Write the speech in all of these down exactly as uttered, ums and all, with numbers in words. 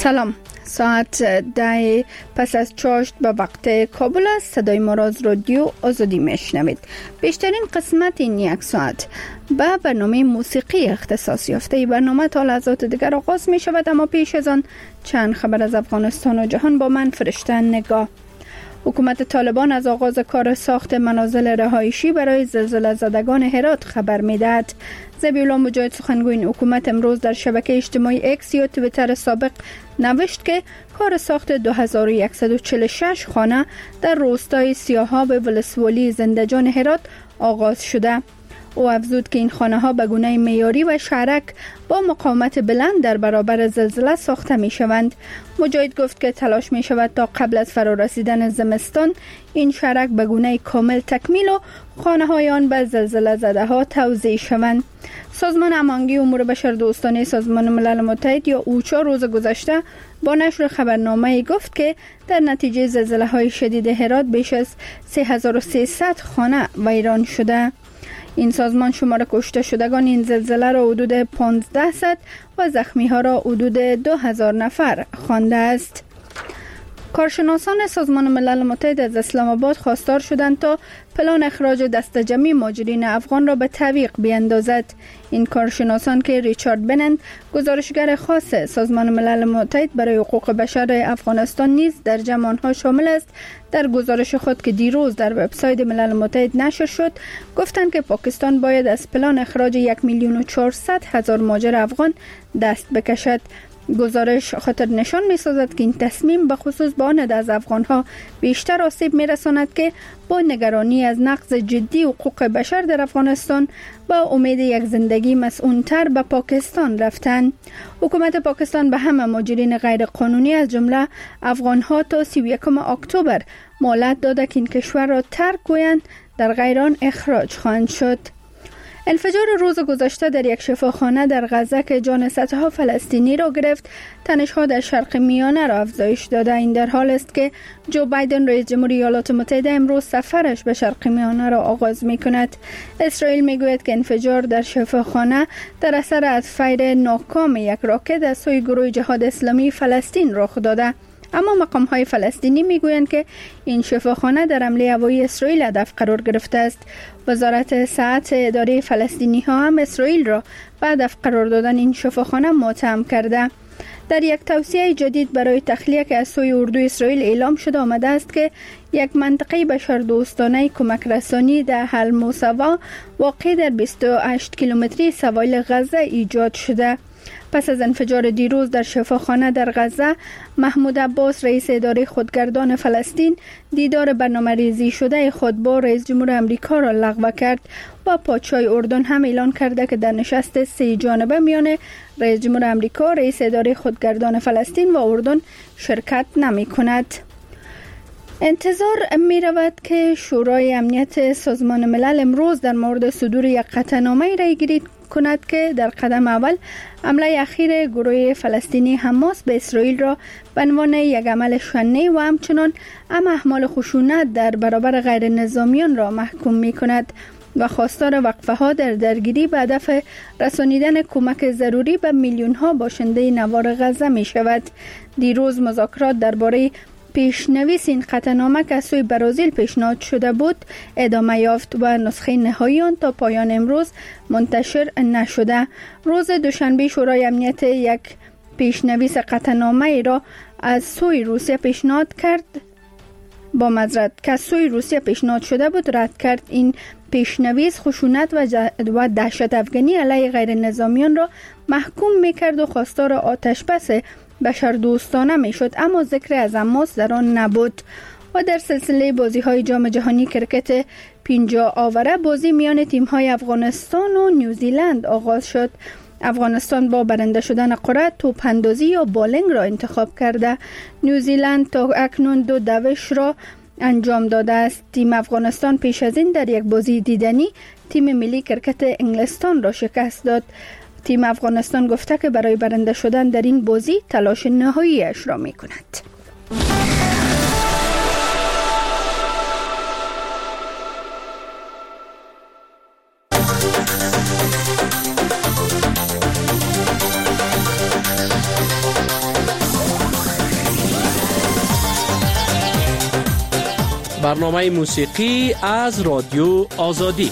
سلام، ساعت ده پس از چاشت به وقت کابل است. صدای ما را از رادیو آزادی میشنوید. بیشترین قسمت این یک ساعت به برنامه موسیقی اختصاص یافته. برنامه تا لحظات دیگر آغاز می شود، اما پیش از آن چند خبر از افغانستان و جهان با من فرشته نگاه. حکومت طالبان از آغاز کار ساخت منازل رهایشی برای زلزله زدگان هرات خبر می‌دهد. ذبیح‌الله مجاهد سخنگوی این حکومت امروز در شبکه اجتماعی اکس یا توییتر سابق نوشت که کار ساخت دو هزار و صد و چهل و شش خانه در روستای سیاحاب ولسوالی زندجان هرات آغاز شده. او افزود که این خانه ها به گونه معیاری و شهرک با مقاومت بلند در برابر زلزله ساخته می شوند. مجاهد گفت که تلاش می شود تا قبل از فرا رسیدن زمستان این شهرک به گونه کامل تکمیل و خانه های آن به زلزله زده ها توزیع شوند. سازمان هماهنگی امور بشردوستانه سازمان ملل متحد یا اوچا روز گذشته با نشر خبرنامه گفت که در نتیجه زلزله های شدید هرات بیش از سه هزار و سیصد خانه ویران شده. این سازمان شمار کشته شدگان این زلزله را حدود پانزده و زخمی ها را حدود دو هزار نفر خوانده است. کارشناسان سازمان ملل متحد از اسلام آباد خواستار شدند تا پلان اخراج دست جمعی مهاجرین افغان را به تعویق بیاندازد. این کارشناسان که ریچارد بنند گزارشگر خاص سازمان ملل متحد برای حقوق بشر افغانستان نیز در جمع آنها شامل است، در گزارش خود که دیروز در وبسایت ملل متحد نشر شد گفتند که پاکستان باید از پلان اخراج یک میلیون و چهارصد هزار مهاجر افغان دست بکشد. گزارش خاطر نشان می سازد که این تصمیم به خصوص به آن عده از افغانها بیشتر آسیب می رساند که با نگرانی از نقض جدی حقوق بشر در افغانستان با امید یک زندگی مسئول‌تر به پاکستان رفتند. حکومت پاکستان به همه مهاجرین غیر قانونی از جمله افغانها تا سی و یکم اکتبر مهلت داده که این کشور را ترک کنند، در غیر آن اخراج خواهند شد. انفجار روز گذشته در یک شفاخانه در غزه که جان صدها فلسطینی را گرفت، تنش‌ها در شرق میانه را افزایش داده. این در حال است که جو بایدن رئیس جمهوری ایالات متحده امروز سفرش به شرق میانه را آغاز می‌کند. اسرائیل می‌گوید که انفجار در شفاخانه در اثر از فیر ناکام یک راکت از سوی گروه جهاد اسلامی فلسطین رخ داده. اما مقام‌های فلسطینی می‌گویند که این شفاخانه در حمله هوایی اسرائیل هدف قرار گرفته است. وزارت صحت اداره فلسطینی‌ها هم اسرائیل را به هدف قرار دادن این شفاخانه متهم کرده. در یک توصیه جدید برای تخلیه که از سوی اردوی اسرائیل اعلام شده آمده است که یک منطقه بشردوستانه کمک رسانی در الموسوا واقع در بیست و هشت کیلومتری سواحل غزه ایجاد شده. پس از انفجار دیروز در شفاخانه در غزه، محمود عباس رئیس اداره خودگردان فلسطین دیدار برنامه ریزی شده خود با رئیس جمهور امریکا را لغو کرد و پادشاه اردن هم اعلان کرده که در نشست سه جانبه میان رئیس جمهور امریکا، رئیس اداره خودگردان فلسطین و اردن شرکت نمی کند. انتظار می رود که شورای امنیت سازمان ملل امروز در مورد صدور یک قطعنامه رای گیری کند که در قدم اول حمله اخیر گروه فلسطینی حماس به اسرائیل را به عنوان یک عمل شنیع و همچنان هم اعمال خشونت در برابر غیر نظامیان را محکوم می کند و خواستار وقفه ها در درگیری به هدف رسانیدن کمک ضروری به میلیون ها باشنده نوار غزه می شود. دیروز مذاکرات درباره پیشنویس این قطعنامه که از سوی برازیل پیشنهاد شده بود ادامه یافت و نسخه نهایی آن تا پایان امروز منتشر نشده. روز دوشنبه شورای امنیت یک پیشنویس قطعنامه را از سوی روسیه پیشنهاد کرد با معذرت که از سوی روسیه پیشنهاد شده بود رد کرد. این پیشنویس خشونت و دهشت افغانی علیه غیر نظامیان را محکوم میکرد و خواستار آتش بس بشردوستانه میشد، اما ذکر از حماس در آن نبود. و در سلسله بازی های جام جهانی کرکت پنجاه آوره بازی میان تیم های افغانستان و نیوزیلند آغاز شد. افغانستان با برنده شدن قرعه توپ اندازی یا بالینگ را انتخاب کرده. نیوزیلند تا اکنون دو دوش را انجام داده است. تیم افغانستان پیش از این در یک بازی دیدنی تیم ملی کرکت انگلستان را شکست داد. تیم افغانستان گفته که برای برنده شدن در این بازی تلاش نهایی‌اش را می کند. برنامه موسیقی از رادیو آزادی.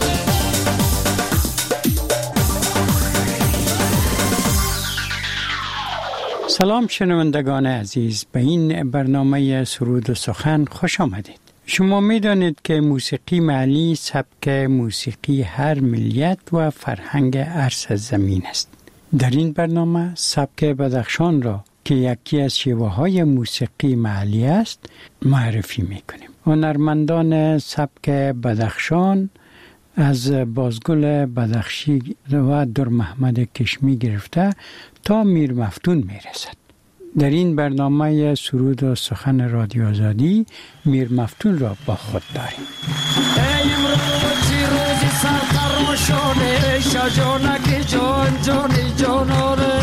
سلام شنوندگان عزیز، به این برنامه سرود و سخن خوش آمدید. شما می دانید که موسیقی محلی سبک موسیقی هر ملیت و فرهنگ عرص زمین است. در این برنامه سبک بدخشان را که یکی از شیوه های موسیقی محلی است معرفی می کنیم. هنرمندان سبک بدخشان از بازگل بدخشی و در محمد کشمی گرفته تا میر مفتون می رسد. در این برنامه سرود و سخن رادیو آزادی میر مفتون را با خود داریم. ای امروزی روزی سرخرمشانه شجانک جان جانی جاناره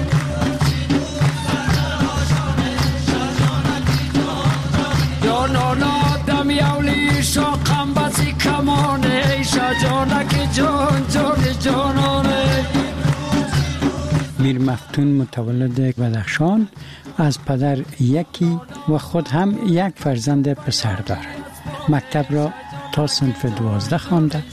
جانانا دم یولی شاقم بسی کمانه شجانک جان جانی جاناره. میر مفتون متولد بدخشان، از پدر یکی و خود هم یک فرزند پسر دارد. مکتب را تا صنف دوازده خوانده.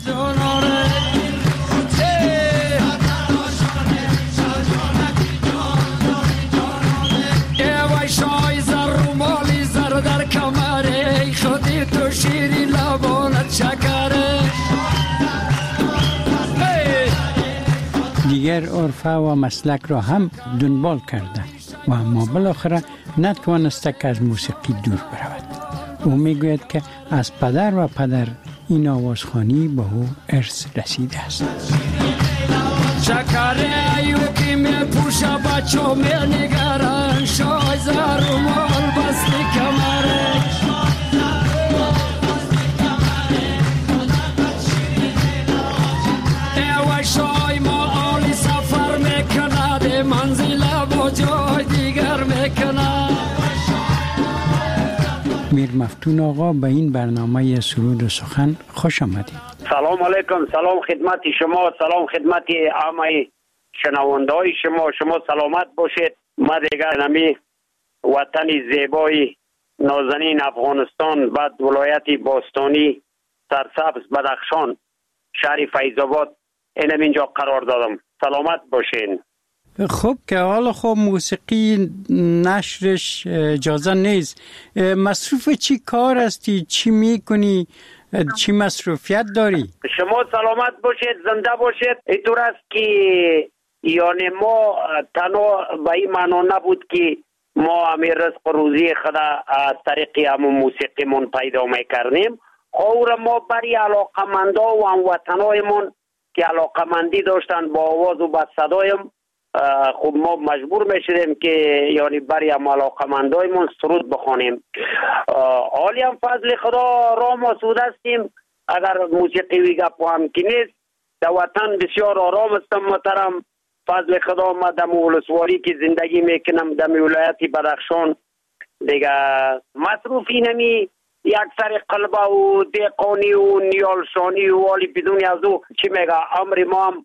دیگر عرفه و مسلک را هم دنبال کرده و اما بالاخره نتوانسته که از موسیقی دور برود. او میگوید که از پدر و پدر این آوازخوانی به او ارث رسیده است. شکره ایوکی می پوشه بچو می نگرن شای زر و مال بستی کمره ایوه شای ما آلی سفر میکنه ده منزل با جای دیگر میکنه. میر مفتون آقا به این برنامه سرود و سخن خوش آمدید. سلام علیکم، سلام خدمت شما، سلام خدمت همه شنونده‌های شما. شما سلامت باشید. ما دیگر نمی وطن زیبای نازنین افغانستان، بعد ولایت باستانی سرسبز بدخشان شهر فیض‌آباد اینم اینجا قرار دادم. سلامت باشین. خب که حالا خب موسیقی نشرش اجازه نیست، مصروف چی کار هستی؟ چی میکنی؟ چی مصروفیت داری؟ شما سلامت باشید، زنده باشید. اینطور است که یعنی ما تنها به این معنا نبود که ما همین رزق روزی خود از طریق همون موسیقی من پیدا میکردیم. خور ما برای علاقمندا و هموطنایمون که علاقمندی داشتن با آواز و با صدایم، خب ما مجبور میشدیم که یعنی برای علاقمندایمون سرود بخوانیم. حالی هم فضل خدا را ما سود هستیم. اگر موسیقی وی گپ هم که نیست، در وطن بسیار آرام هستم محترم. فضل خدا ما در ولسوالی که زندگی میکنم در ولایت بدخشان دیگه مصروفی نمی یک سر قلبه و دیقانی و نیالشانی و والی بدون از او چی میگه امر ما هم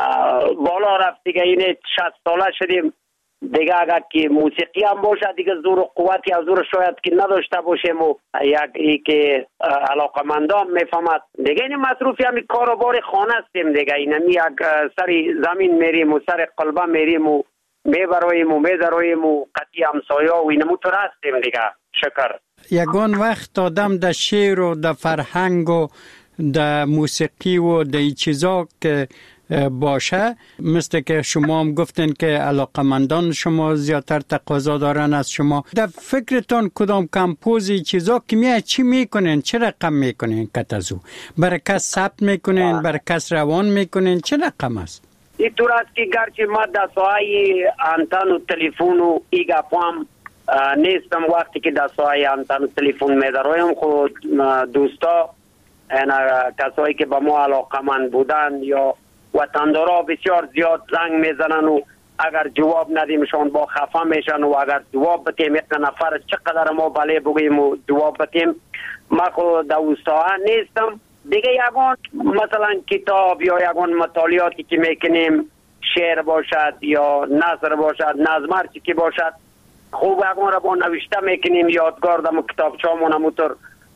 بالا رفت دیگه. این شصت ساله شدیم دیگه. اگر که موسیقی هم باشه دیگه زور و قوتی از زور شاید که نداشته باشیم و یک ای که علاقمندان میفهمد دیگه. این مصروفی هم کار و بار خانه هستیم دیگه. این هم یک سر زمین میریم و سر قلبه میریم و میبراییم و میدراییم و قطعی همسایه و اینمو تو هستیم دیگه. شکر. یگان وقت آدم در شعر و در فرهنگ و در موسیقی و در این چیزا که باشه، مثل که شما هم گفتین که علاقمندان شما زیادتر تقاضا دارن از شما، در فکرتون کدام کمپوزی چیزا که میاد چی میکنین؟ چه رقم میکنین؟ کتازو برای کس ثبت میکنین؟ برای کس روان میکنین؟ چه رقم است؟ این طور است که گرچه ما در ساحه انتن و تلفون و ایگا پام نیستم، وقتی که در ساحه انتن و تلفون میدرایم خود دوستا اینا کسایی که با ما علاقمند بودن یا وطندارا بسیار زیاد زنگ میزنن و اگر جواب ندیمشان با خفه میشن و اگر جواب بتیم یک نفر چقدر ما بله بگیم و جواب بتیم. ما خود در اوستاها نیستم دیگه. یگان مثلا کتاب یا یگان مطالعاتی که میکنیم، شعر باشد یا نثر باشد، نظم هرچی که باشد، خوب یگان را با نوشته میکنیم، یادگار دم کتابچامون همونطور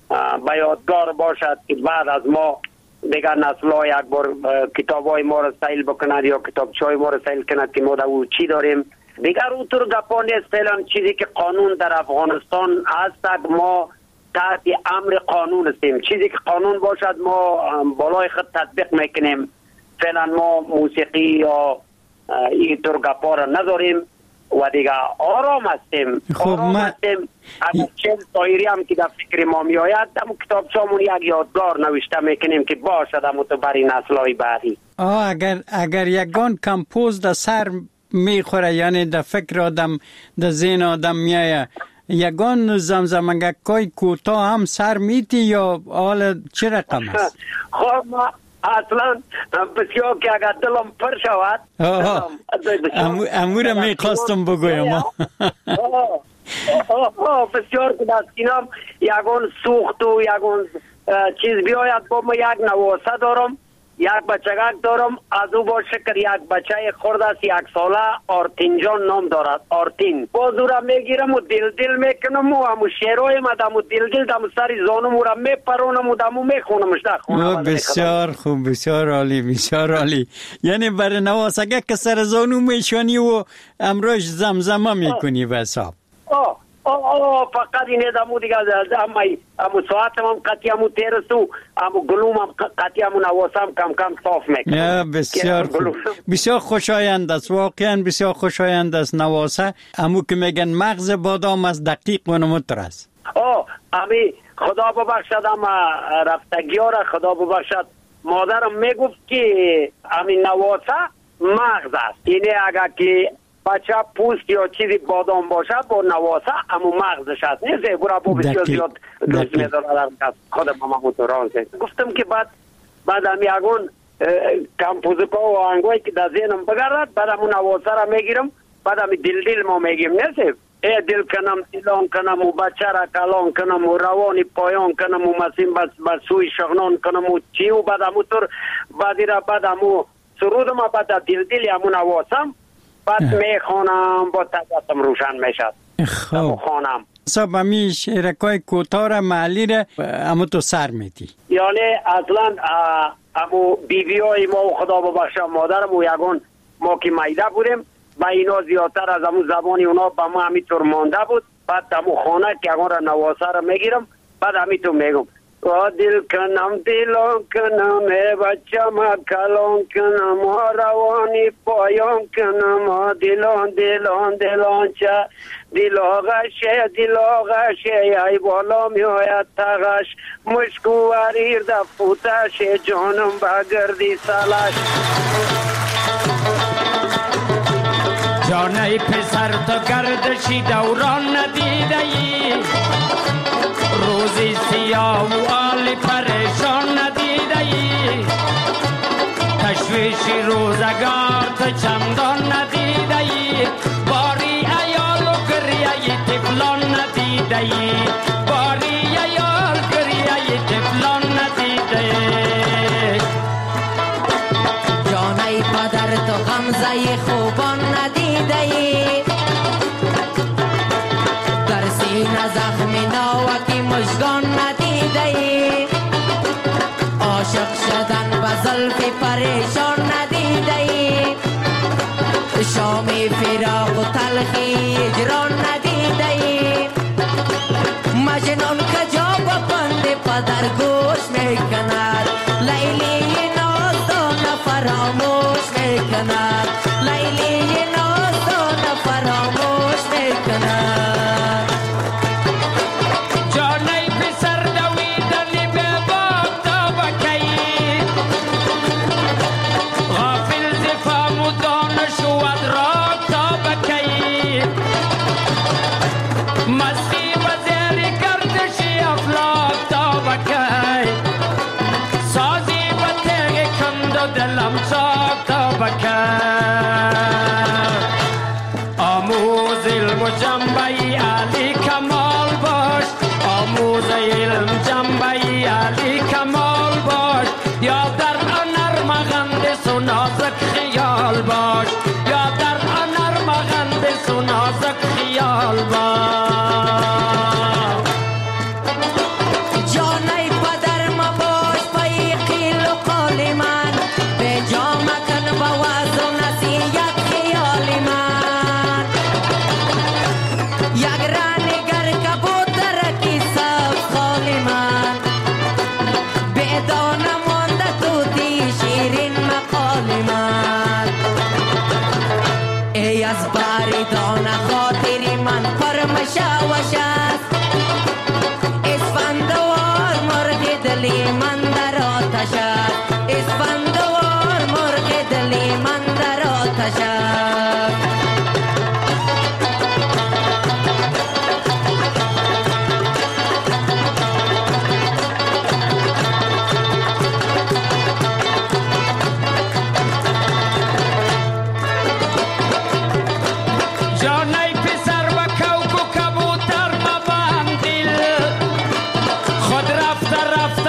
به یادگار باشد که بعد از ما دیگر نسل ها یک بار کتاب های ما را سیل بکند یا کتابچه های ما را سیل کند که ما در او چی داریم. دیگر اونطور گپا نیست. فعلا چیزی که قانون در افغانستان هست ما تحت امر قانون هستیم. چیزی که قانون باشد ما بالای خود تطبیق میکنیم. فعلا ما موسیقی یا اینطور گپا را نداریم و دیگه آرام هستیم. خب آرام ما... هستیم. اگر چیز دایری هم که در فکر ما می آید در کتابچه‌مون یک یادگار نوشته میکنیم که باشد اما تو برای نسل‌های بعدی. آه اگر اگر یگان کمپوز در سر میخوره، یعنی در فکر آدم در ذهن آدم میایه، یگان زمزمگکای کوتاه هم سر میتی یا حال چه رقم است؟ خب ما اصلا بسیار که اگر دلم پر شود امور میخواستم بگویم. بسیار که دستینم یگان سوخت و یگان چیز بیاید با ما یک نواسه دارم، یک بچگک دارم، از او با شکر یک بچه خورد است یک ساله، آرتین جان نام دارد. آرتین باز او را میگیرم و دل دل میکنم و همو شیرهای ما دمو دل دل دمو سری زانم او را میپرونم و دمو میخونمش در خونه. بسیار خوب، بسیار عالی، بسیار عالی. یعنی برای نواسگه که سر زانو میشانی و امروش زمزمه میکنی به حساب. آه آه آه فقط اینه دمو دیگه اما امو ساعتم هم قطعی همو تیرستو امو گلوم هم قطعی همو نواسم کم کم صاف میکنم. بسیار خوب، بسیار خوشایند است، واقعا بسیار خوشایند است نواسه. امو که میگن مغز بادام از دقیق و نمتر است. آه امی خدا ببخشد اما رفتگی ها را خدا ببخشد مادرم میگفت که امی نواسه مغز است. اینه اگر که بچه پوست یا چیزی بادام باشه با نواسه اما مغزش هست نیست. برای با بسیار زیاد دوست میدارم خودم هم موتوران سید. گفتم که بعد بعد هم یکون کمپوزکا و آهنگوی که در ذهنم بگرد بعد همون نواسه را میگیرم بعد هم دل دل ما میگیم نیست. ای دل کنم دلان کنم و بچه را کلان کنم و روانی پایان کنم و مسیم بس بسوی شغنان کنم و چی و بعد همونطور بعدی را بعد همون سرودم و بعد دل دل همون نواسم بعد میخوانم با طبیعتم روشن میشد. خب خانم صاحب همی شعرکای کوتاه را محلی را امو تو سر میتی؟ یعنی اصلا امو بیبی های ما و خدا ببخشم مادرم و یگون ما که میده بودیم با اینا زیادتر از امو زبانی اونا با ما همیطور مانده بود. بعد امو خانه که یگون را نواسه را میگیرم بعد همیطور میگم و دل کنم دلان کنم ای بچه ما کلان کنم و روانی پایان کنم و دلان دلان دلان چه دل آغشه دل آغشه ای بالا می آید تغش مشکو وریر دفوتش جانم بگردی سلش. جانه پسر تو گردشی دوران ندیده ای روزی سیاه و آلی پریشان ندیده ای تشویشی روزگار تو چندان ندیده ای باری ایال و گریه تفلان ندیده ای باری ایال گریه تفلان ندیده ای جانه پدر تو غمزه خوبان ندیده ای در سینه زخمی ناوکی مشگان ندیده ای عاشق شدن به زلفی پریشان ندیده ای شامی فراق و تلخی اجران ندیده ای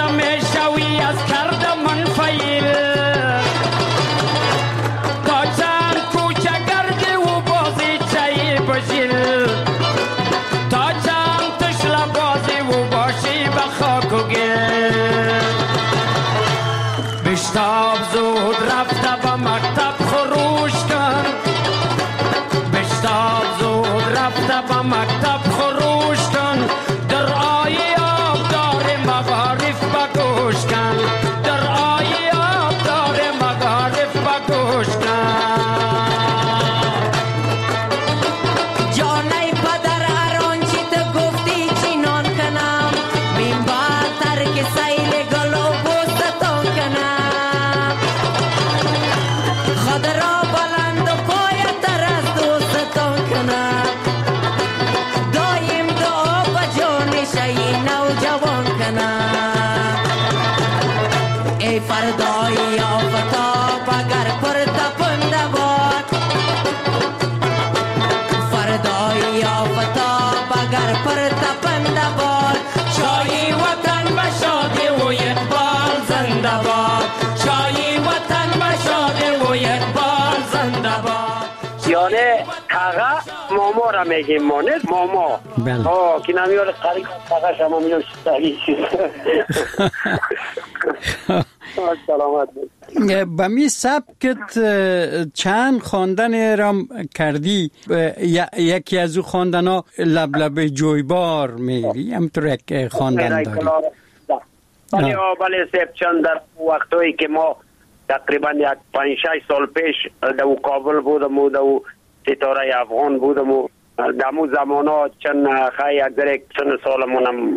میشوی از کرد منفعل تا چند کوچه گردی و بازی چایی بجیل تا چند تشل بازی و باشی به خاک و گل بشتاب زود رفته به مکتب خروش کن بشتاب زود رفته به مکتب خروش کن در آی آب دار مغارف بگوش کن در آی آب دار مغارف بگوش کن جانای پدر ارانچی تو گفتی چینان کنم بین باتر که سیل گلو بوستتان کنم خود را بلند و پایتر از دوستتان کنم دایم دعا با جان شی نوجوان کنم ای فردای آفتاب اگر پر تپنده باد فردای آفتاب اگر پر تپنده باد شایی وطن بشاد و اقبال زنده باد شایی وطن بشاد و اقبال زنده باد یعنی تاغا ماما را میگیم ما نه ماما بله. آه که نمیاره قریب تاغا شما میدونم شستایی سلامت بود به می سبکت چند خواندن رام کردی یکی از او خواندن ها لب لب جویبار میری همطور یک خواندن داری بله بله سیب چند در وقتایی که ما تقریبا یک پنج شش سال پیش در کابل بودم و در ستاره افغان بودم و در مو زمان ها چند خیلی یک در یک چند سالمونم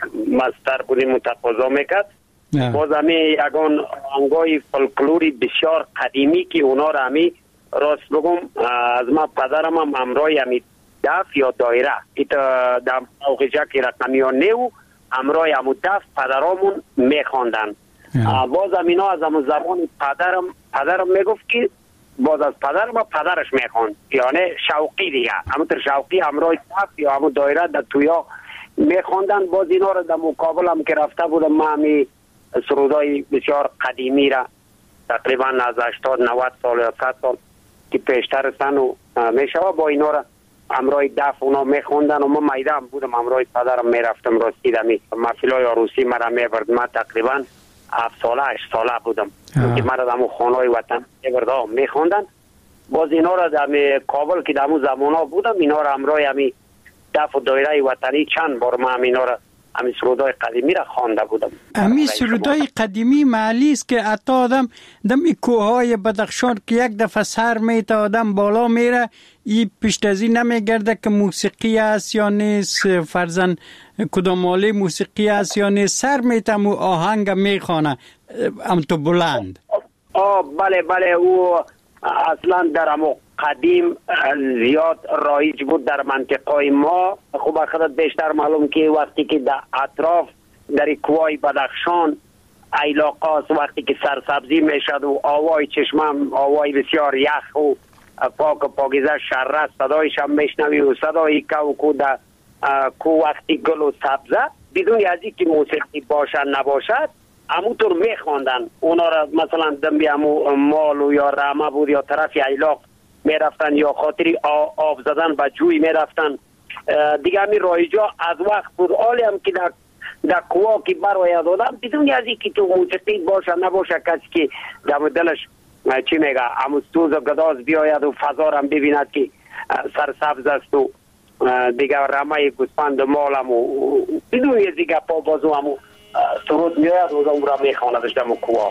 مستر بودیم و تقاضا میکرد باز همی یکان آهنگای فولکلوری بسیار قدیمی که اونا را همی راست بگم از ما پدرم هم همراهی همی دف یا دایره ایتا در موقعی که رقمی ها نیو همراهی همو دف پدرامون میخواندن باز هم اینا از همون زمان پدرم پدرم میگفت که باز از پدرم پدرش میخواند یعنی شوقی دیگه همونطور شوقی همراهی دف یا همون دایره در تویا میخواندن باز اینا را در مقابل هم که رفته بودم ما همی سرودای بسیار قدیمی را تقریبا از هشتاد نود سال یا صد سال که پیشتر سن و میشوه با اینا را همراه دف اونا میخوندن و ما میده هم بودم همراه پدرم میرفتم راستی دمی محفلای عروسی مرا میبرد من تقریبا هفت ساله هشت ساله بودم که مرا دمو خانهای وطن میبرد ها میخوندن باز اینا را دمی کابل که دمو زمان ها بودم اینا را همراه همی دف و دایره وطنی چند بار ما هم اینا را همی سرودای قدیمی را خوانده بودم همی سرودای قدیمی معلی است که حتی آدم دم کوههای بدخشان که یک دفعه سر میته آدم بالا میره ای پشت از این نمیگرده که موسیقی است یا نیست فرزن کدام آله موسیقی است یا نیست سر میته و آهنگ میخوانه ام تو بلند آه بله بله او اصلا در امو قدیم زیاد رایج بود در منطقه ما خوب خودت بیشتر معلوم که وقتی که در اطراف در کوهای بدخشان علاقاست وقتی که سرسبزی میشد و آوای چشمم آوای بسیار یخ و پاک و پاکیزه شره صدایش هم میشنوی و صدای کو کو در کو وقتی گل و سبزه بدون از اینکه موسیقی باشد نباشد همونطور میخواندن اونا را مثلا دنبی همو مال و یا رامه بود یا طرف علاق میرفتن یا خاطری آب زدن به جوی میرفتن دیگه همی رایجا از وقت بود حالی هم که در در کوها که برای دادم بدون از اینکه تو موسیقی باشه نباشه کسی که در دلش چی میگه همون سوز و گداز بیاید و فضا هم ببیند که سرسبز است و دیگه رمه گوسفند مال هم و بدون از دیگه پا بازو هم سرود میاید و اون را میخواندش در کوها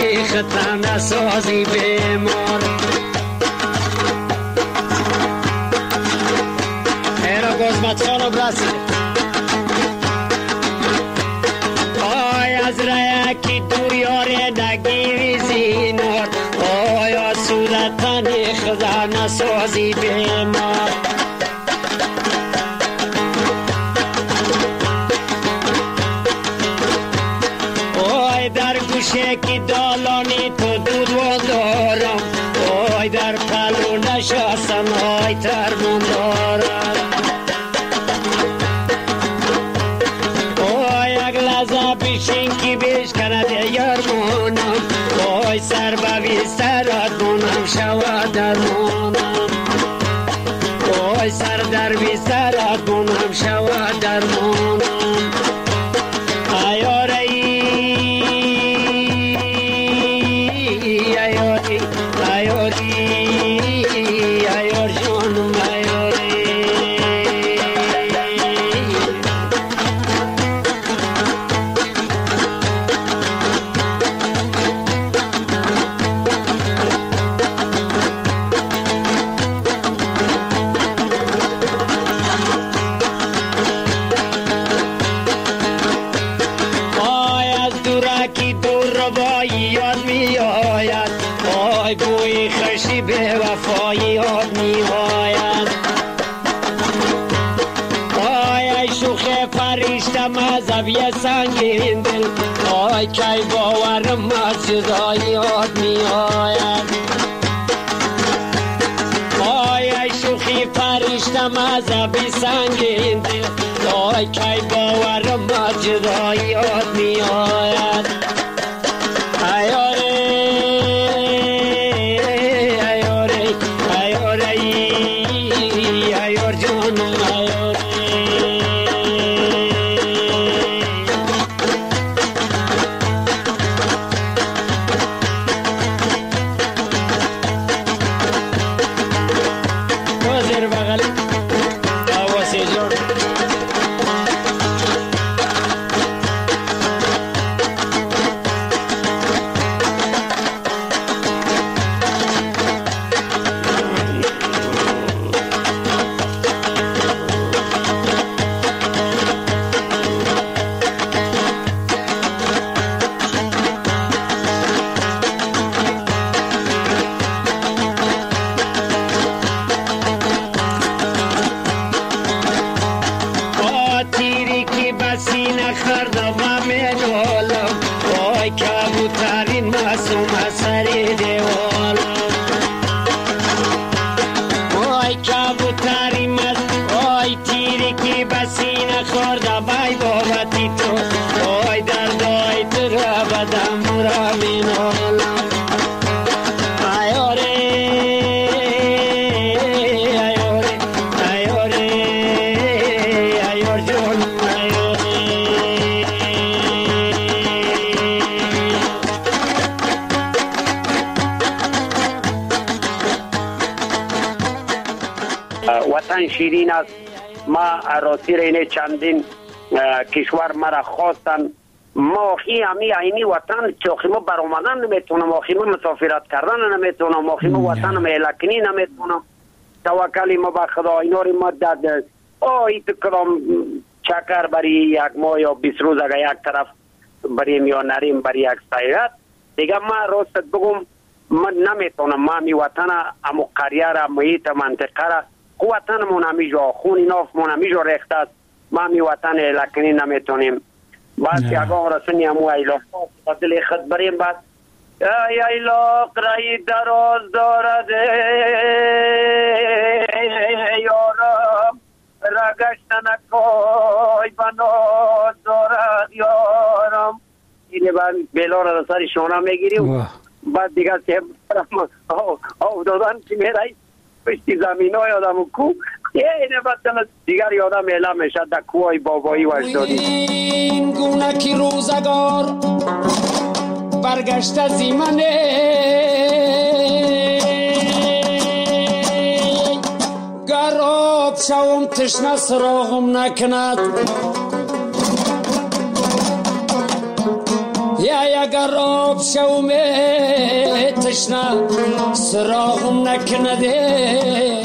سازی بیمار تنی خزانه سازی بیمار اوی در گوشه کی دالانی تو دود و دارم اوی در پلو نشستم اوی ترمون دارم اوی یک لحظه بیشین کی بیش کنده یارمونم اوی سر بوی سرات مونم شود درمونم اوی سر در بی سرات مونم شود درمونم ایاری ایاری ایاری ایار جانم ایاری آی از دورکی دور ربایی یاد می آید آی بوی خوشی به وفایی یاد می آید آی ای شوخ فرشته مذهبی سنگین دل آی کی باورم از جدایی یاد می آید آی ای شوخی فرشته مذهبی سنگین دل آی کی باورم از جدایی یاد می آید ایاره ایاره ایاره ایار جانم ایاره وزیر بغل آواسی جان آ تیری کی بسینه خرد و منالم آی کبوترین معصوم سری دیوالم آی کبوترین مز آی تیری کی بسینه خرد بای بابتی تو آی دردای تو را بدم را منالم ایاره ایاره ایاره ایار جانم ایاره وطن شیرین است. ما راستی رینه چندین اه، کشور مرا خواستن ماخی همی عینی وطن چاخی ما برآمدن نمیتونم ماخی ما مسافرت کردن نمیتونم ماخی ما وطن مهلکنی نمیتونم توکلی ما به خدا اینا رو ما داد آی تو کدام چکر بری یک ماه یا بیست روز اگر یک طرف بریم یا نریم بری یک سیرت دیگه ما راست بگم من نمیتونم ما می وطن امو قریه را محیط منطقه را وطنمون همیجا خونی نافمون همیجا ریخته است ما می وطن لکنی نمیتونیم بعد که اگه رسونی همو ایلاق دل خود بریم بعد ای ایلاق رای دراز دارد یارم رگشتن اکای بناز دارد یارم اینه بعد بیلا را سر شانه میگیریم بعد دیگه سیب آو دادن که میرای پشتی زمین های آدم و کو اینه بعد دیگر یادم اعلام میشه در کوهای بابایی و اجدادی این گونه کی روزگار برگشت زیمنه گراب شوم تشنه سراغم نکند یا اگر آب شوم تشنه سراغم نکنده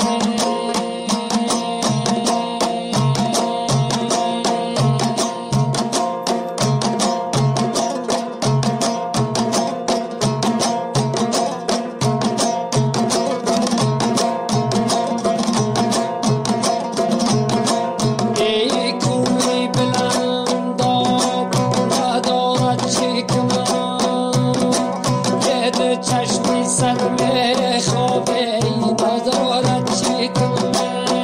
خوابه ندارد چی کنه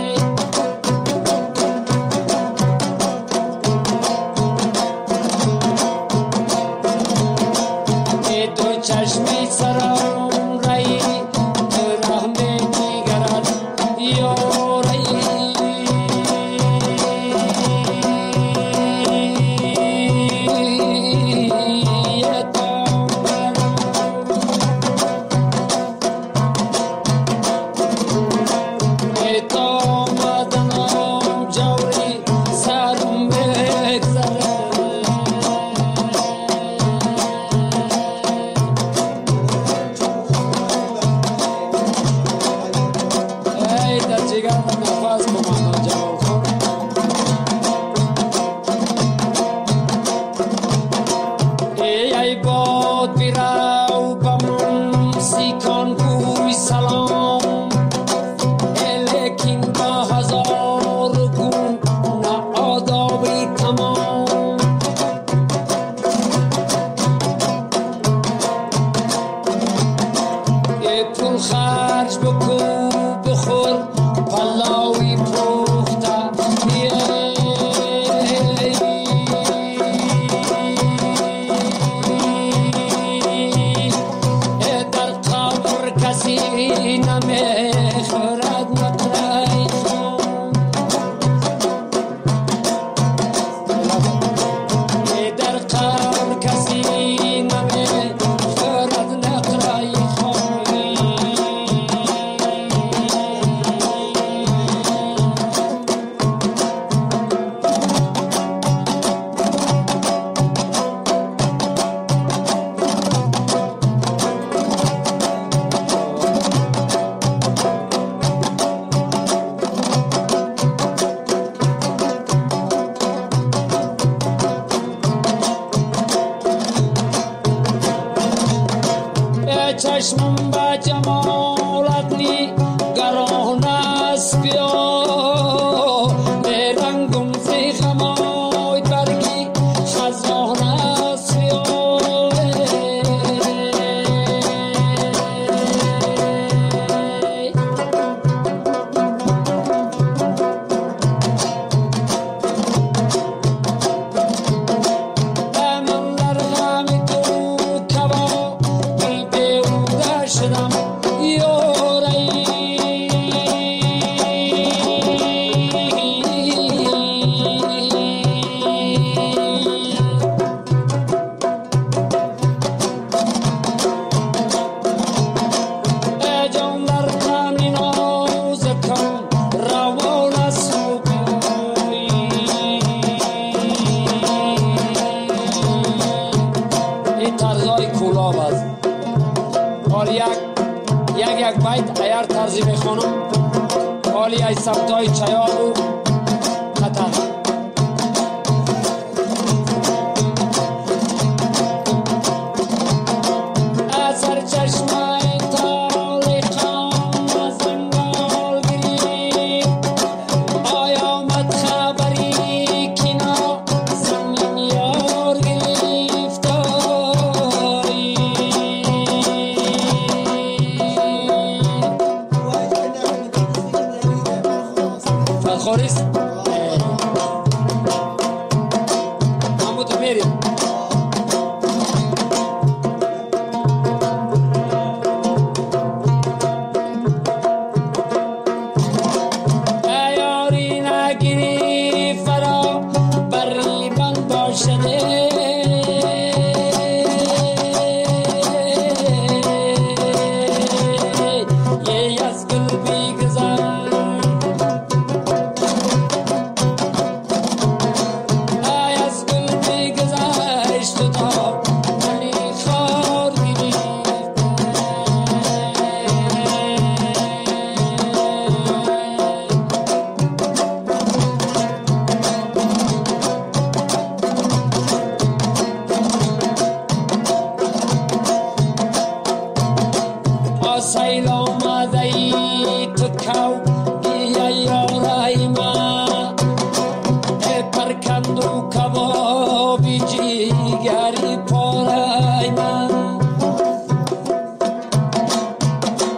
ای تو چشمی سرام رایی تو رحم دیگرد یاری چشمم با جمالت نی گران است بیا به رنگم زی غمای برگی خزان است بیا من در غم تو کبا بی بیوده شدم یاری ای جان در غم نازکم روان است و بی این طرزهای کولاب است حال یک یک یک بیت ایار طرزی میخوانم حالی ای سبتای چیار و خطر اثر چشمه تالیقان زنگال گریب آیا مد خبری کنا زمین یار گرفتاری فالخوریست همو تو میریم ایاری نگیری فرا بری بند باشده یه از گل بیگذر ای از گل بیگذشت تا منی خار گرفت آسیل آمده ای تو کو بیا یارای ما ای پرکند و کبابی جیگری پارای من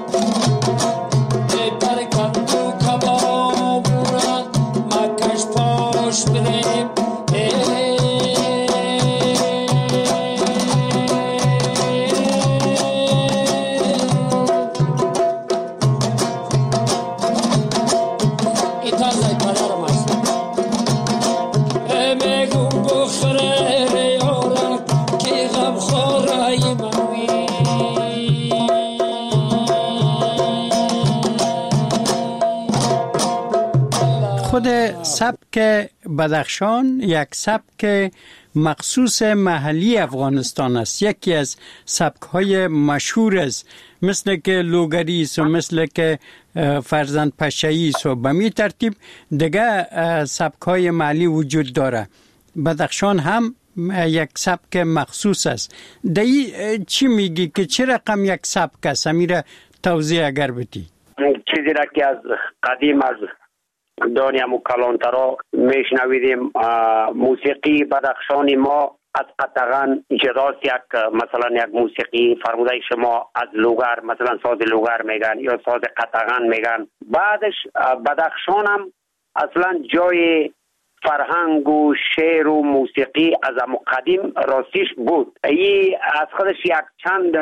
خود سبک بدخشان یک سبک مخصوص محلی افغانستان است. یکی از سبک‌های مشهور است، مثل که لوگری است و مثل که فرزند پشه‌ای است و به می ترتیب دیگه سبک‌های محلی وجود داره. بدخشان هم یک سبک مخصوص است. دایی چی میگی که چه رقم یک سبک است؟ امیره توضیح اگر بدی. چیزی را که از قدیم از دانیم و کلانترا میشنویدیم، موسیقی بدخشانی ما از قطغن جداست. یک مثلا یک موسیقی فرموده شما از لوگر، مثلا ساز لوگر میگن یا ساز قطغن میگن. بعدش بدخشان هم اصلا جای فرهنگ و شعر و موسیقی از قدیم راستیش بود. ای از خودش یک چند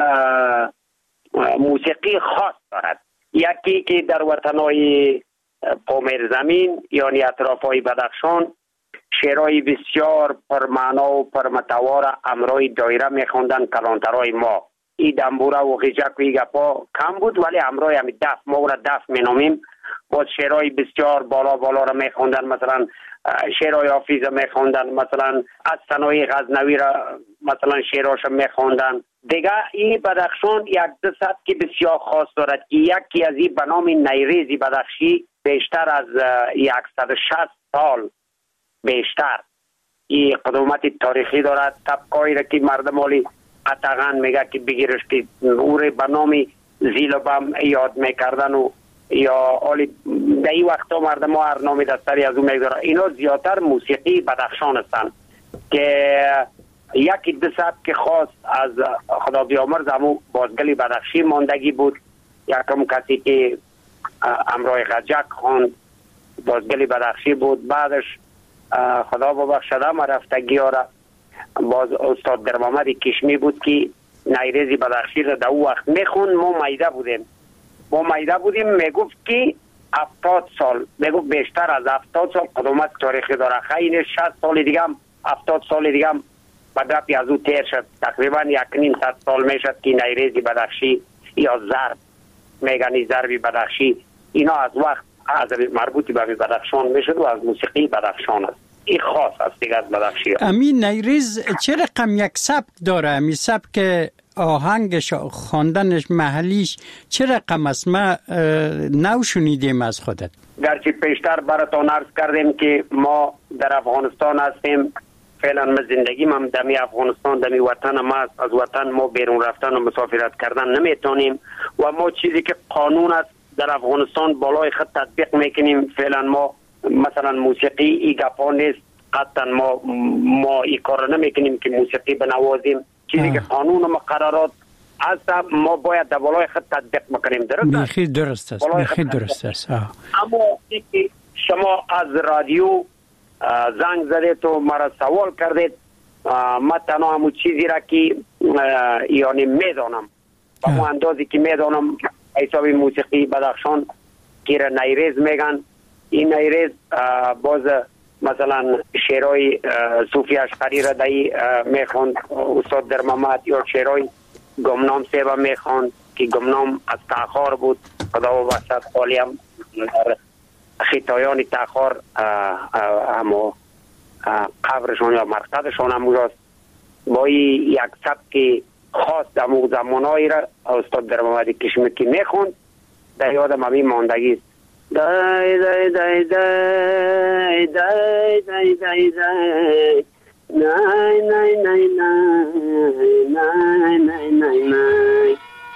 موسیقی خاص دارد. یکی که در وطنهای پامیر زمین یعنی اطرافای بدخشان شعرهای بسیار پرمعنا و پرمتوار امرای دایره میخوندن کلانترای ما. ای دنبوره و غیجک و ای گپا کم بود، ولی امرای همی دف، ما را دف مینامیم. باز شعرهای بسیار بالا بالا را میخوندن، مثلا شعرهای حافظ را میخوندن، مثلا از ثنای غزنوی را مثلا شعرهاش میخوندن. دیگه این بدخشان یک دو سبک بسیار خاص دارد. یکی از این به نام نیریزی بدخشی بیشتر از صد و شصت سال بیشتر این قدومت تاریخی دارد. سبکایی را که مردم حالی قطغن میگه که بگیرش که او را به نام زیل و بم یاد میکردن و یا حالی در این وقتا مردم ها هر نامی دستری از اون میگذارن. اینا زیادتر موسیقی بدخشان هستند که یکی دو سبک خاص از خدا بیامرز همون بازگلی بدخشی ماندگی بود. یکم کسی که امرای غجک خواند بازگلی بدخشی بود. بعدش خدا ببخشده ما رفتگی ها را باز استاد در محمد کشمی بود که نیریزی بدخشی را در او وقت میخوند. ما میده بودیم ما میده بودیم میگفت که هفتاد سال، میگفت بیشتر از هفتاد سال قدومت تاریخی داره. خیلی شصت سال دیگه هم هفتاد سال دیگه هم بدرپی از او تیر شد. تقریبا یک نیم صد سال میشد که نیریزی بدخشی یا ضرب میگنی ضربی بدخشی اینا از وقت از مربوطی به بدخشان میشد و از موسیقی بدخشان است. این خاص است دیگه از بدخشی. امین نیریز چه رقم یک سبک داره؟ امی سبک آهنگش خواندنش محلیش چه رقم است؟ ما نو شنیدیم از خودت. گرچه پیشتر براتون عرض کردیم که ما در افغانستان هستیم، فعلا من زندگی من دمی افغانستان دمی وطن ما است. از وطن ما بیرون رفتن و مسافرت کردن نمیتونیم و ما چیزی که قانون است در افغانستان بالای خط تطبیق میکنیم. فعلا ما مثلا موسیقی ای گپا نیست، قطعا ما ما ای کار نمیکنیم که موسیقی بنوازیم. چیزی که قانون و مقررات است ما باید در بالای خط تطبیق بکنیم. درست است؟ بخیر درست است. بخیر درست است. اما اینکه شما از رادیو زنگ زدید و مرا سوال کردید، من تنها همون چیزی را که یعنی میدانم با اون اندازی که میدانم حساب موسیقی بدخشان که را نیریز میگن. این نیریز باز مثلا شعرهای صوفی اشقری را دایی میخوند استاد در محمد، یا شعرهای گمنام سیبا میخوند که گمنام از تاخار بود. خدا و بخشد خالی هم خیتایان تاخار اما قبرشان یا مرقدشان هم اوجاست. با این یک سبک خاص در مو زمانهایی را استاد در محمد کشمی که میخوند در یادم همین ماندگی است. دای دای دای دای دای دای دای دای نای نای نای نای نای نای نای.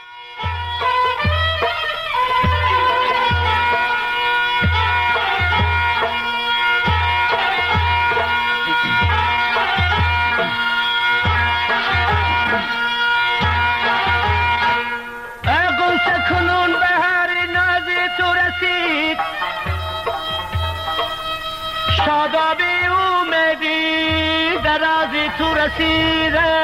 شادابی اومدی در از تو رسیده،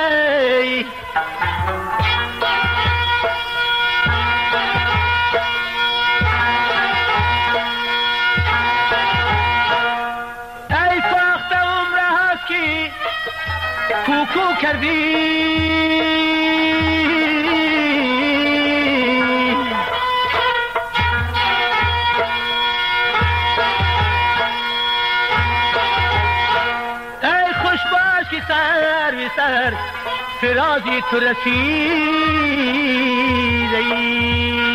ای فاخت عمره هست که کوکو کردی. سر فرازی تو رسیدی.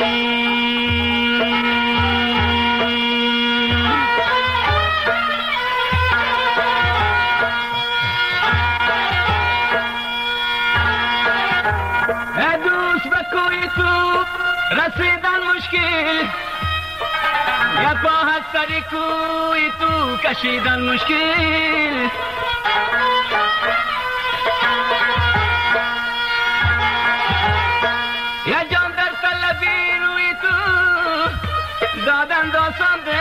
رسیدن مشکل یا با هستری کوی تو کشیدن مشکل. یا جان در طلبی روی تو دادن داستان ده.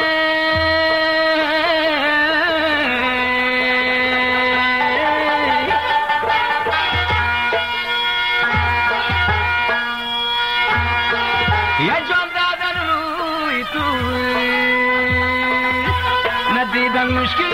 مشکل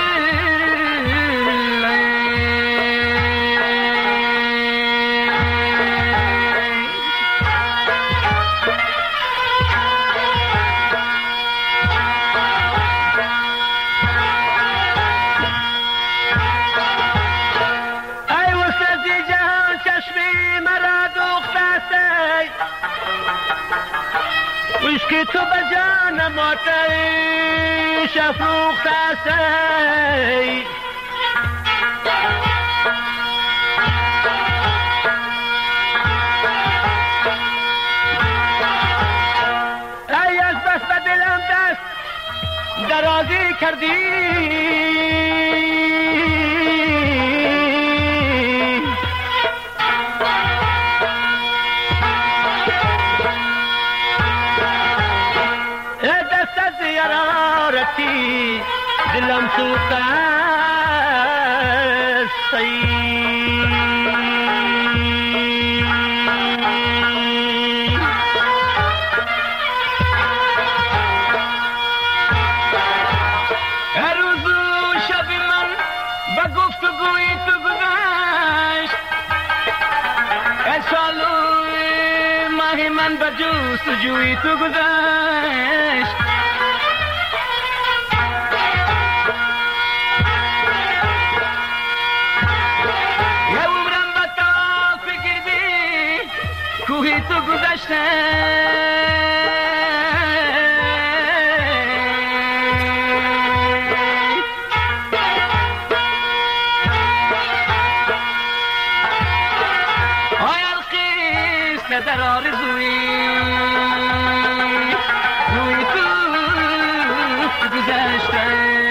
ای وسطی جهان چشمی مرا دوخته سی وشکی تو بجانم آتش افروخته سی. ای از بس به دلم دست درازی کردی دست از یرارتی دلم سوخته است. هر روز و شب من به گفتگوی تو گذشت. هر سال و ماه من به جستجوی تو گذشت. کوهی تو گذشته آی القیس در آرزوی روی تو گذشته.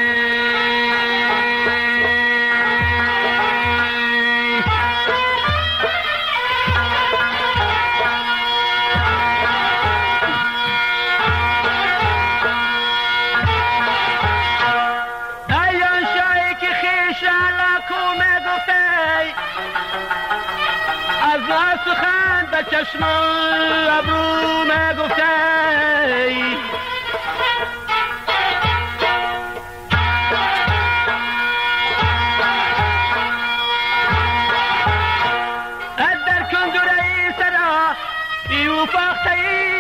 سخن به چشم ابرو مگفته از در کندوره سرا ایو فاخته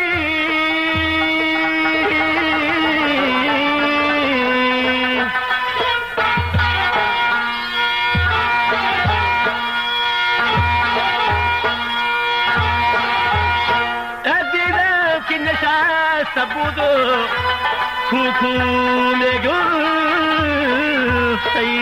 بود کوکو نگفتی.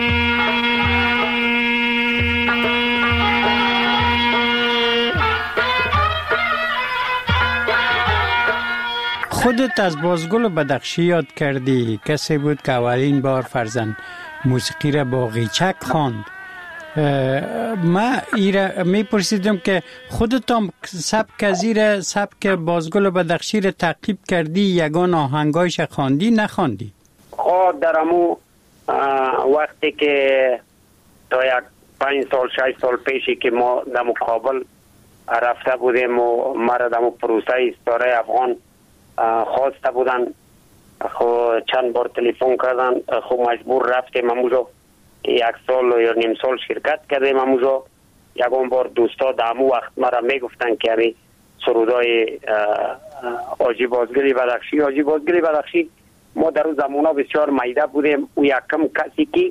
خودت از بازگل بدخشی یاد کردی، کسی بود که اولین بار فرزند موسیقی را با قیچک خواند. ما ایره می پرسیدم که خودت هم سبک زیر سبک بازگل بدخشی را تعقیب کردی، یگان آهنگایش خواندی نخواندی؟ خب در امو وقتی که تا یک پنج سال شش سال پیشی که ما در مقابل رفته بودیم و مرا در پروسه ستاره افغان خواسته بودن، خب چند بار تلفن کردن، خب مجبور رفتیم اموجا یک سال یا نیم سال شرکت کردیم اموجا. یکان بار دوستا در امو وقت مرا میگفتن که همی سرودای آجی بازگلی بدخشی آجی بازگلی بدخشی ما در اون زمانه بسیار میده بودیم و یکم کسی که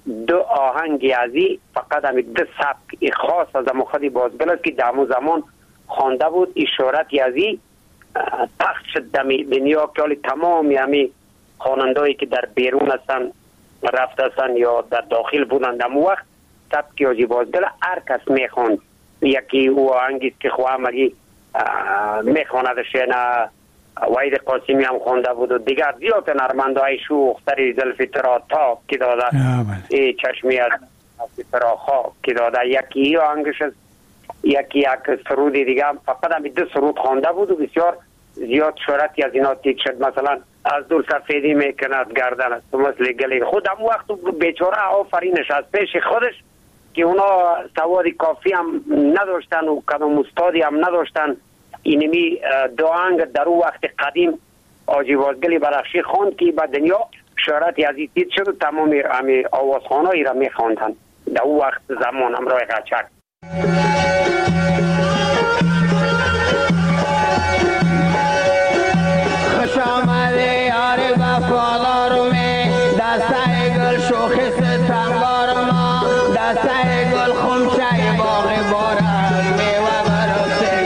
دو آهنگ ازی فقط همین دو سبک خاص از همون خودی بازگل است که در همون زمان خوانده بود. اشارت ازی پخش شد در دنیا که حالی تمام همین خوانندهایی که در بیرون هستن رفته هستن یا در داخل بودن در وقت سبک حاجی بازگل هر کس میخوند. یکی او آهنگیست که خواه مگی میخواندش نه وحید قاسمی هم خونده بود و دیگر زیاد نرمندهای شوخ سری زلفترا تاب که داده ای چشمی از زلفترا خواب که داده یکی ای آهنگش است. یکی یک سرودی دیگه هم فقط هم دو سرود خونده بود و بسیار زیاد شهرتی از اینا تیک شد. مثلا از دور سفیدی میکند گردن است مثل گلی خود هم وقت بیچاره آفرینش از پیش خودش که اونا سواد کافی هم نداشتن و کدام استادی هم نداشتن. اینمی دو آهنگ در اون وقت قدیم حاجی بازگل بلخشی خواند که به دنیا شهرت یزید دید شد و تمام همی آوازخوانایی را میخواندن در اون وقت زمان همراه قچک. خوش آمده یار وفادار می دسته گل شوخ ستمگار ما دسته گل خمچه باغ بارم میوه براسه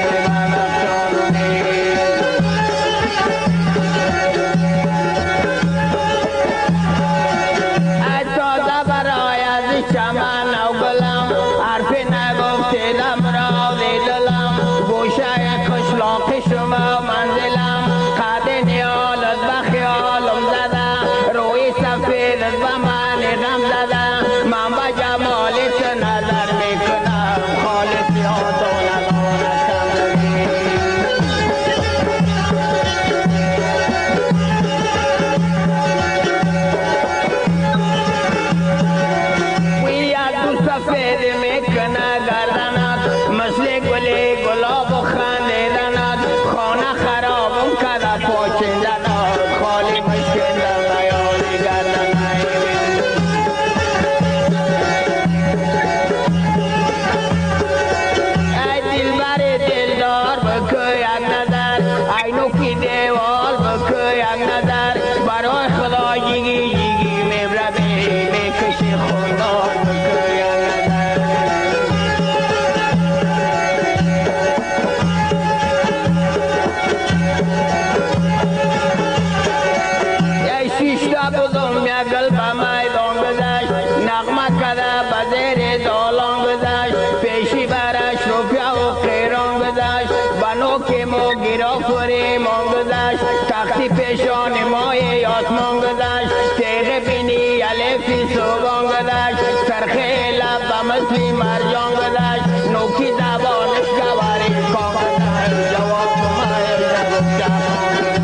چمن و گلم حرف نگفته دم را دلم گوشه کشلاق شما منزلم قد نیالت به خیالم زده روی سفیدت به من غم زده من به جمالت نظر میکنم خالص یادو ندارم سفید میکنه گردنات مثل گلی گلاب و خندیدنات خانه خرابم کده پاچیدنات خالی مشکندم نیالی گردنات ای دلبر دلدار بکو یک نظر ای نوکی دیوال بکو یک نظر برای خدا جیگی جیگی میبربی میکشی خوندار بکو بودم یا گل با میدان گذشت نغمه کده بزیر دالان گذشت پیشی برش روپیا و قیران گذشت بنو که مو گرافوری مان گذشت تختی پیشان مای آسمان گذشت تیغ بینی الفی صوبان گذشت سرخه لب مثلی مرجان گذشت نوکی زبانش گواری کام گذشت جواب مای جواب جواب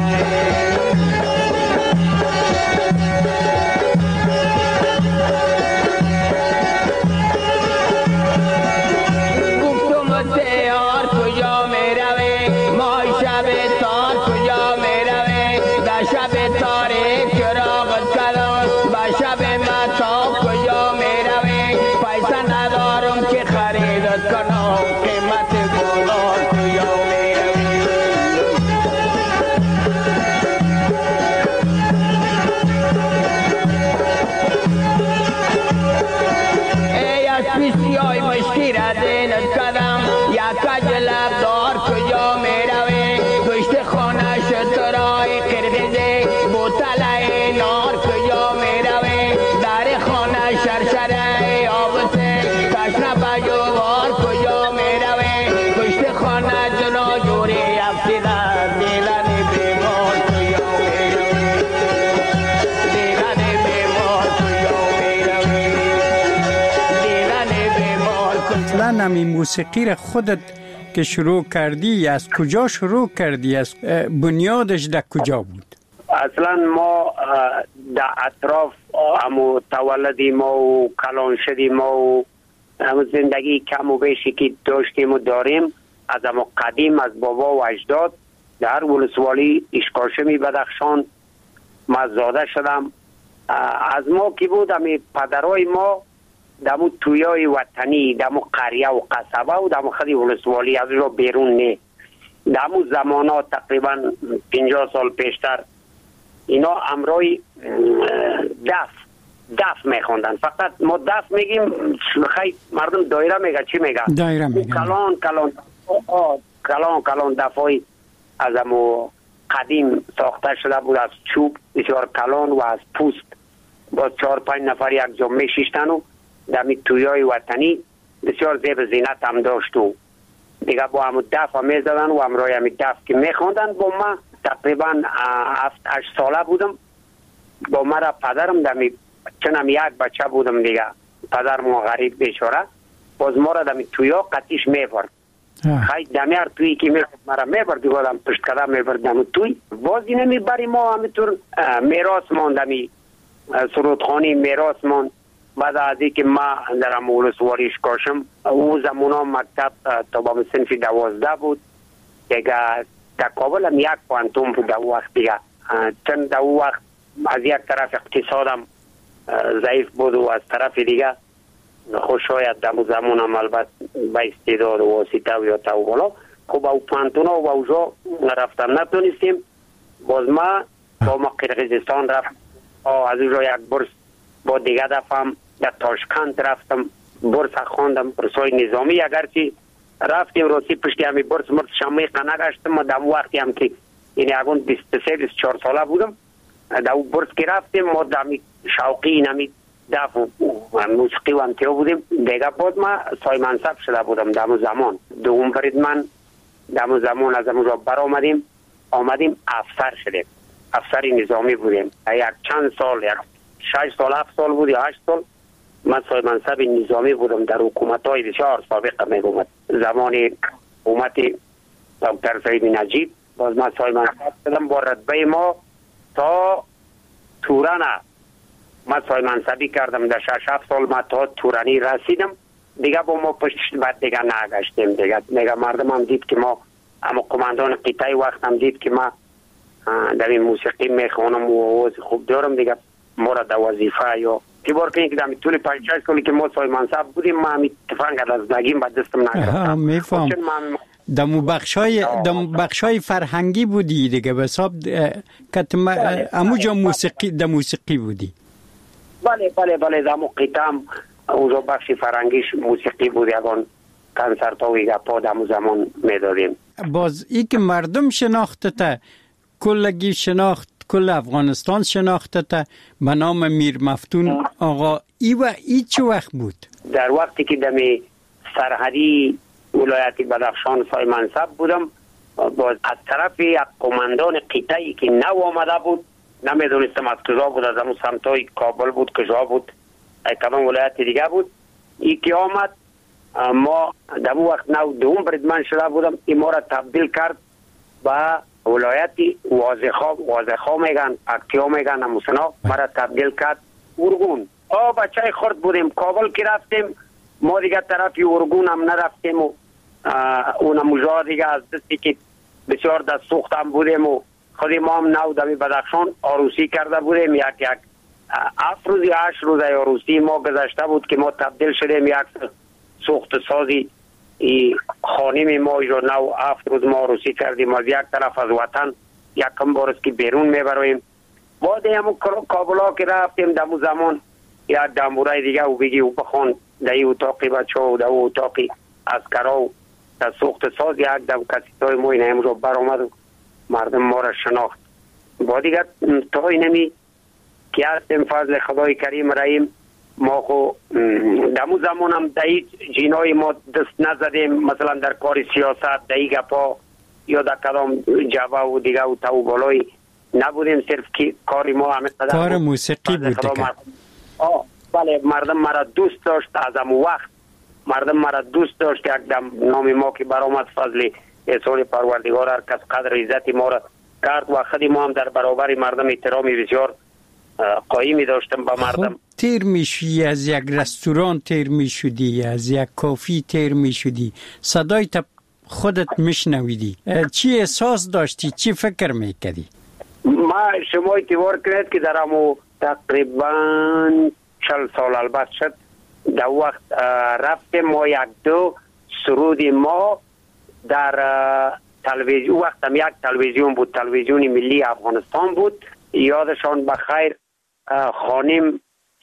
یار کجا می روی مای شب تار کجا می روی در شب تاریک چراغت کلان با شب مطاب کجا می روی پیسه ندارم که خریدت کنم قیمت گلار کجا می روی ای از پیسیای مشکی را دینت کدم یا کجلب دار کجا می روی گشت خانه شترای قرقیزی بوتلای نار کجا می روی در خانه شرشره آبسه تشنه بجوار کجا می روی گشت خانه جنا جوری افتیده دیلن بیمار کجا می روی دیلن بیمار کجا می روی دیلن بیمار کجا اصلا همی موسیقی را خودت که شروع کردی از کجا شروع کردی؟ از بنیادش در کجا بود؟ اصلا ما در اطراف همو تولدی ما و کلان شدی ما و همو زندگی کم و بیشی که داشتیم و داریم از همو قدیم از بابا و اجداد در ولسوالی اشکاشمی بدخشان ما زاده شدم. از ما کی بود همی پدرای ما دمو تویای وطنی دمو قریه و قصبه و دمو خدی ولسوالی از رو بیرون نه دمو زمانات تقریبا پنجاه سال پیشتر اینا امرای دف دف میخوندن. فقط ما دف میگیم، خیلی مردم دایره میگه، چی میگه؟ دایره میگه. کلان کلان کلان کلان دفای از امو قدیم ساخته شده بود، از چوب بسیار کلان و از پوست. با چهار پنج نفر یک جا میشیشتن و دمی تویای وطنی بسیار زیب زینت هم داشت و دیگه با همون دف هم میزدن و همراه همین دف که میخوندن. با ما تقریبا هفت هشت ساله بودم. با مرا پدرم دمی چنم یک بچه بودم دیگه، پدر ما غریب بیچاره، باز ما را دمی تویا قطیش میبرد. خیلی دمی هر تویی که میبرد مرا میبرد دیگه دم پشت کده میبرد دمی توی. باز اینه میبری ما همیتور میراث ماندمی سرودخانی میراث ماند. بعد از اینکه ما در امولس واریش کاشم، او زمونا مکتب تا با صنف دوازده بود دیگه. در کابل هم یک پانتون بود در وقت دیگه، چند در وقت از یک طرف اقتصادم ضعیف بود و از طرف دیگه خوش شاید در زمان هم البته با استعداد و واسطه و یا تا و بالا خب او پانتون و اوجا رفتم نتونستیم. باز ما با ما قرقیزستان رفت، از اوجا یک برس با دیگه دفعم در تاشکند رفتم، برس خوندم برسای نظامی. اگرچه رفتیم روسی پشتی همی برس مرد شمی قنه گشتم. ما در وقتی هم که این یکون بیست و سه بیست و چهار ساله بودم در او برس که رفتیم، ما در شوقی این همی دف و موسیقی و امتیا بودیم دیگه. باز ما سای منصب شده بودم در زمان. دوم برید من در زمان از اونجا بر آمدیم آمدیم افسر شدیم، افسر نظامی بودیم. یک چند سال، یک شش سال هفت سال بود یا هشت سال من سای منصب نظامی بودم در حکومت های بسیار سابقه میگومد. زمان حکومت دکتر سعید نجیب باز من سای منصب شدم با رتبه ما تا تورانه. من سای منصبی کردم در شش هفت سال ما تا تورانی رسیدم دیگه. با ما پشت بعد دیگه نگشتیم دیگه. دیگه مردم هم دید که ما، اما قماندان قطعی وقت هم دید که ما در این موسیقی میخوانم و آواز خوب دارم دیگه. ما را در وظیفه یا که بار کنی که در طول پنج شش سالی که ما سای منصب بودیم ما همی تفنگ از نگیم با دستم نگرفتم. میفهم. دمو بخشای دمو بخشای فرهنگی بودی دیگه، به حساب کتم اموجا موسیقی د موسیقی بودی. بله بله بله دمو قیتم اونجا بخش فرهنگیش موسیقی بود. یگان کنسرت ها و گپا دمو زمان میدادیم. باز ای که مردم شناخته تا کلگی شناخت، کل افغانستان شناخته تا به نام میر مفتون آقا. ای و ای چه وقت بود؟ در وقتی که دمی سرحدی ولایت بدخشان سای منصب بودم، باز از طرف یک قماندان قطعی که نو آمده بود، نمیدونستم از کجا بود، از همون سمتای کابل بود کجا بود، کدام ولایت دیگه بود. ای که آمد ما در وقت نو دوم بریدمن شده بودم، این ما را تبدیل کرد با ولایتی واضحا واضحا میگن اکتیا میگن هموسنا. ما را تبدیل کرد ارگون. آه بچه خورد بودیم کابل که رفتیم ما دیگه طرفی ارگون هم نرفتیم و اون مجا دیگه از دستی که بسیار دست سوخت هم بودیم و خودی ما هم نو دمی بدخشان آروسی کرده بودیم. یک یک هفت روز یا هشت روز آروسی ما گذشته بود که ما تبدیل شدیم یک سوخت سازی خانیم ما ایجا نو هفت روز ما آروسی کردیم. از یک طرف از وطن یکم بارست که بیرون میبرویم. بعد همون کابلا که رفتیم دمو زمان یک دمبورای دیگه و بگی و بخون در این اتاقی بچه و در اون اتاقی از کرا و در سوخت ساز یک دم کسیتای ما این هم رو بر آمد و مردم ما را شناخت. با دیگه تا اینمی که هستیم فضل خدای کریم رحیم ما خو دمو زمان هم دهی جینای ما دست نزدیم، مثلا در کار سیاست دهی گپا یا در کدام جوه و دیگه و تو بالای نبودیم، صرف که کاری ما همه قدر کار موسیقی بود دیگه. آه بله مردم مرا دوست داشت. از همون وقت مردم مرا دوست داشت. یک دم نام ما که برآمد فضل احسان پروردگار هر کس قدر عزتی ما را کرد و خودی ما هم در برابر مردم احترامی بسیار قایمی داشتم با مردم. خب تیر میشی از یک رستوران، تیر میشدی از یک کافی، تیر میشدی صدای تا خودت میشنویدی، چی احساس داشتی؟ چی فکر میکردی؟ ما شما اعتبار کنید که در همو تقریبا چل سال البته شد در وقت رفتیم ما یک دو سرود ما در تلویزیون، وقت هم یک تلویزیون بود، تلویزیون ملی افغانستان بود، یادشان بخیر. خانم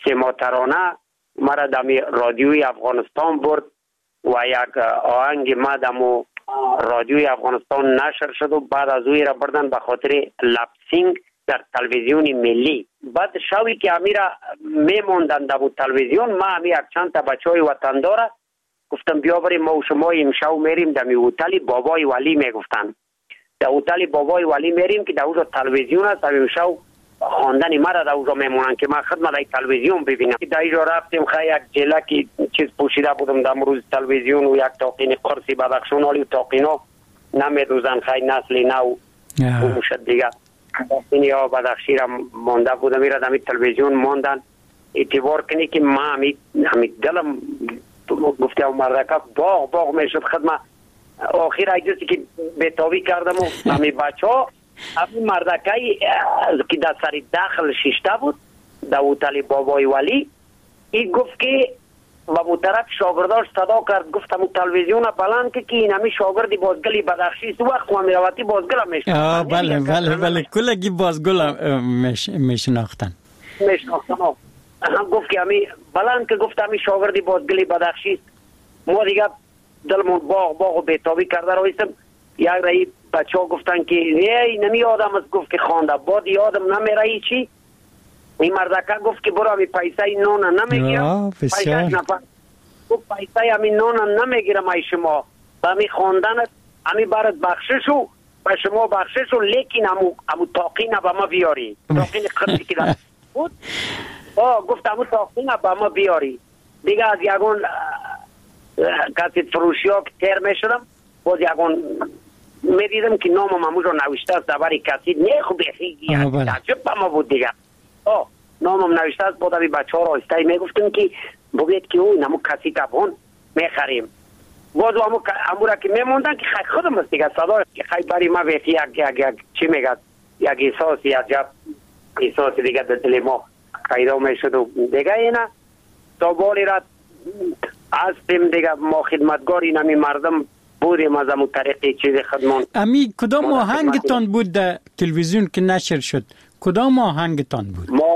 سیما ترانه مرا دمی رادیوی افغانستان برد و یک آهنگ ما دمو رادیوی افغانستان نشر شد و بعد از اوی را بردن به خاطر لپسینگ در تلویزیون ملی. بعد شوی که امیرا میموندن در تلویزیون، ما همی یک چند تا بچهای وطنداره گفتم بیا بریم ما و شما امشب میریم در هتل بابای ولی میگفتن. در هتل بابای ولی میریم که در اونجا تلویزیون است. امشب خواندن مرا در اونجا میمونن که ما خدمت در تلویزیون ببینم. در اینجا رفتیم خیلی یک جلکی چیز پوشیده بودم در روز تلویزیون و یک تاقین قرصی بدخشون حالی و تاقینا نمیدوزن خیلی نسل نو و مشد دیگه. این یا بدخشی را مانده بودم میره در تلویزیون ماندن. اعتبار کنی که ما همی دلم گفته مردکه باغ باغ میشد خدمت. آخر ایجوزی که بیتابی کردم و همی بچه ها همین مردکه که در سری داخل ششته بود در هتل بابای ولی، این گفت که با مطرف شاگرداش صدا کرد گفت همون تلویزیون بلند که که این همی شاگردی بازگلی بدخشی سو وقت همی روتی بازگل هم میشناختن. بله بله بله کلگی بازگل هم میشناختن میشناختن هم گفت که همی بلند که گفت همی شاگردی بازگلی بدخشی. ما دیگه دلمون باغ باغ و بیتابی کرده رویستم. یک رایی بچه ها گفتن که نه نمی آدم از گفت که خانده بعد یادم نمی رایی چی. این مردکه گفت که برو همی پیسه نون نمیگیرم. پیسه نفر گفت پیسه همی نون نمیگیرم ای شما و همی خواندنت همی برد بخششو و شما بخششو لیکن همو, همو تاقینه با ما بیاری. تاقین خرسی که دست بود گفت همو تاقینه با ما بیاری. دیگه از یکون کسی فروشی ها که تیر می شدم باز یکون می دیدم که نامم هموز رو نوشته است دبری کسی نه خوب بخی تعجب با ما بود دیگه. آه نامم نوشته است بوده بی بچه ها را استایی می گفتم که بگید که اون همو کسی تبون می خریم. باز همو, همو را که می موندن که خیلی خودم است دیگه صدا که خیلی بری ما بخی یک یک یک چی می گد یک احساس یک جب احساس دیگه در دل ما پیدا می شد و دیگه اینا تا بالی را هستیم دیگه ما خدمتگاری نمی مردم بودیم از همون طریقی چیز خدمون. امی کدام آهنگتان بود در تلویزیون که نشر شد؟ کدام آهنگتان بود؟ ما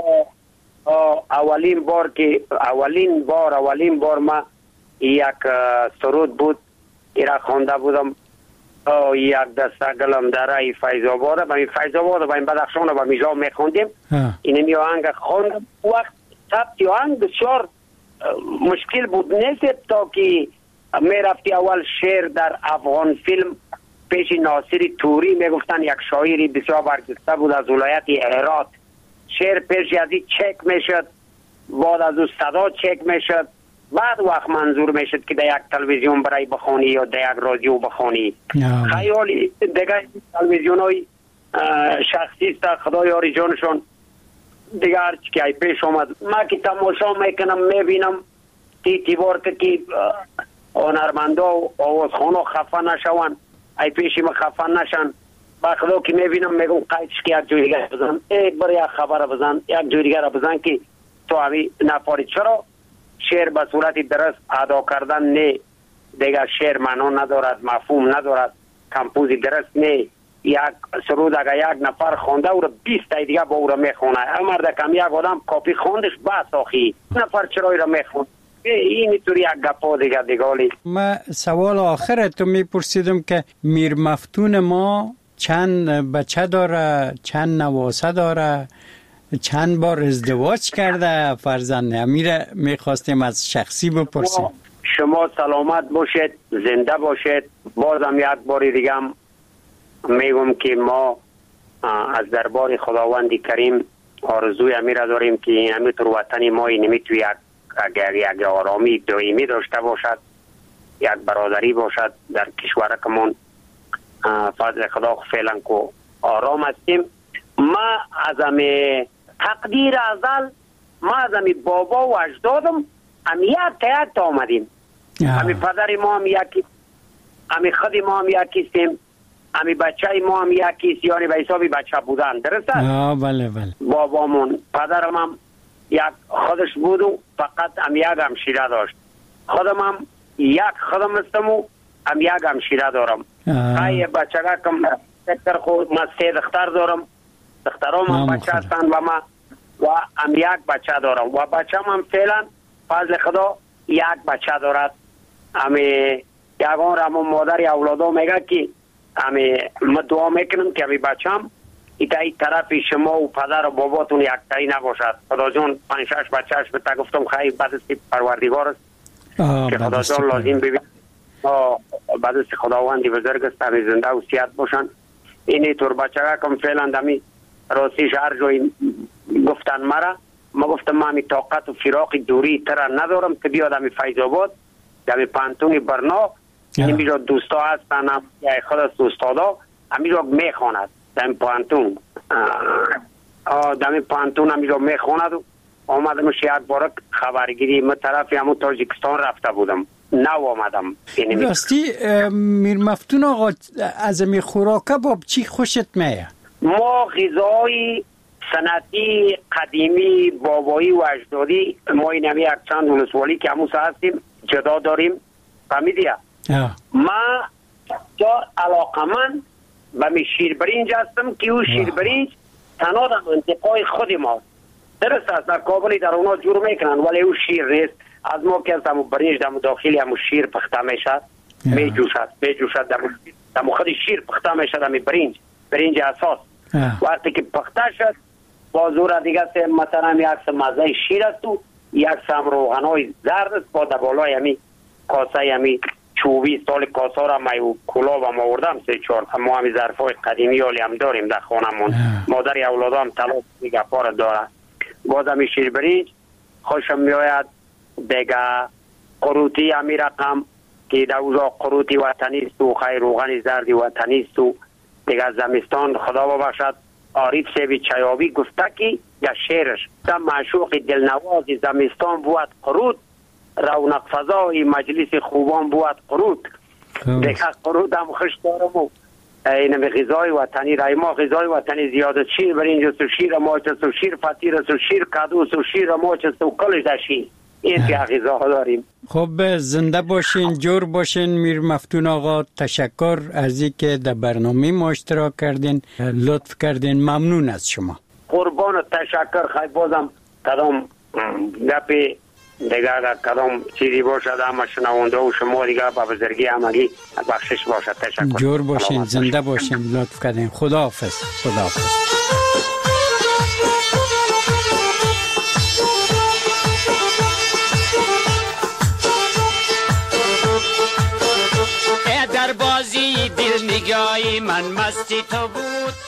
اولین بار که اولین بار اولین بار ما یک سرود بود ایرا خوانده بودم یک دسته گلم در ای فیض آباده با این فیض آباده با این بدخشان با میجا میخوندیم. این آهنگ خوندم. وقت ثبت آهنگ بسیار مشکل بود نیست تا که می رفتی اول شعر در افغان فیلم پیش ناصری توری می گفتن یک شاعری بسیار برجسته بود از ولایت هرات. شعر پیش از این چک می شد بعد از اون صدا چک می شد بعد وقت منظور می شد که در یک تلویزیون برای بخونی یا در یک رادیو بخونی. خیالی دیگه تلویزیون های شخصی است خدا یاری جانشون دیگه هرچی که ای پیش آمد ما که تماشا میکنم میبینم تی تیبار که که هنرمندا و آوازخوانا خفه نشون ای پیشی ما خفه نشن با خدا که میبینم میگم قیدش که یک جوی دیگر بزن ایک بار یک خبر بزن یک جوی دیگر بزن که تو همی نفاری. چرا شعر به صورت درست ادا کردن نه دیگه شعر معنا ندارد مفهوم ندارد کمپوزی درست نه. یک سرود اگر یک نفر خونده او را بیست تا دیگه با او را میخونه امرده کم یک آدم کاپی خوندش بس آخی نفر چرایی را میخونه این طوری یک گپا دیگه دیگالی. ما سوال آخر تو میپرسیدم که میر مفتون ما چند بچه داره چند نواسه داره چند بار ازدواج کرده فرزند امیره میخواستیم از شخصی بپرسیم. شما سلامت باشید زنده باشید. بازم یک باری دیگه هم میگم که ما از دربار خداوند کریم آرزوی امیر داریم که همینطور وطن ما اینمی توی یک اگر یک آرامی دائمی داشته باشد یک برادری باشد در کشورکمون فضل خدا فعلا که آرام هستیم. ما از همه تقدیر ازل ما از همه بابا و اجدادم هم یک تیت آمدیم. همه پدر ما هم یکی همه خود ما هم یکیستیم امی بچه ما هم یکیست یعنی به حسابی بچه بودن درسته؟ آه بله بله. بابامون پدرم هم یک خودش بود و فقط هم یک همشیره داشت. خودم هم یک خودم هستم و هم یک همشیره دارم. خیلی بچه کم دختر خود ما سه دختر دارم. دخترام هم بچه هستن و ما و هم یک بچه دارم و بچه هم فعلا فضل خدا یک بچه دارد. امی یگان را همون مادر اولادا میگه که امی ما دعا میکنم که امی بچه هم ایتا ای طرف شما و پدر و باباتون یک تایی نباشد. خدا جان پنج شش بچهش به تا گفتم خیلی بدستی پروردگار است که خدا جان لازم ببین بدستی خداوندی بزرگ است امی زنده و سیاد باشن. اینی طور بچه ها کم فعلا دمی راستیش هر جایی گفتن مرا ما گفتم ما همی طاقت و فراق دوری تر ندارم که بیاد همی فیض آباد دمی پانتون برنا همی جا دوستا هستن یا خود از دوستادا همی جا میخواند دمی پانتون دمی پانتون همی جا میخواند و آمدمش یک بارک خبرگیری من طرفی همون تاجیکستان رفته بودم نو آمدم. راستی میر مفتون آقا از می خوراکه باب چی خوشت میه؟ ما غذای سنتی قدیمی بابایی و اجدادی ما این همی یک چند ولسوالی که همون هستیم جدا داریم فهمیدی؟ ما جا علاقه من و می شیر برینج هستم که او شیر برینج تنها در منطقه خود ما درست است در کابلی در اونا جور میکنن ولی او شیر نیست. از ما که از همون برینج در داخلی همون شیر پخته میشد می جوشد می جوشد در خود شیر پخته میشد همون برینج برینج اساس وقتی که پخته شد بازور دیگه سه مثلا یک سه مزه شیر است و یک سم روغن های زرد است با دبالای همی کاسه همی چوبی سال کاسه را می و کلاب هم آوردم سه چهار ما همی ظرف های قدیمی حالی هم داریم در خانمون مادر اولادا هم طلاق دیگه پار داره باز همی شیر برینج خوشم میآید دیگه قروتی همی رقم که در اوزا قروتی وطنی است و خیر روغن زردی وطنی است و دیگه زمستان خدا ببخشد عارف سیبی چیابی گفته که یا شعرش در معشوق دلنواز زمستان بود قرود رونق فضای مجلس خوبان بود قرود دیگه قرود هم خوش دارم و این غذای وطنی رای ما غذای وطنی زیاده شیر برینج است و شیر ماچ است و شیر فطیر است و شیر کدو است و شیر ماچ است و کلش در شیر این که غذاها داریم. خب زنده باشین جور باشین میر مفتون آقا تشکر از اینکه در برنامه ما اشتراک کردین لطف کردین ممنون از شما. قربان و تشکر خیلی بازم کدام گپی دیگه کدام چیزی باشد همه شنونده و شما دیگه با بزرگی همگی بخشش باشد. تشکر جور باشین زنده باشین لطف کردین. خداحافظ. خداحافظ. در بازی دل نگاهی من مستی تو بود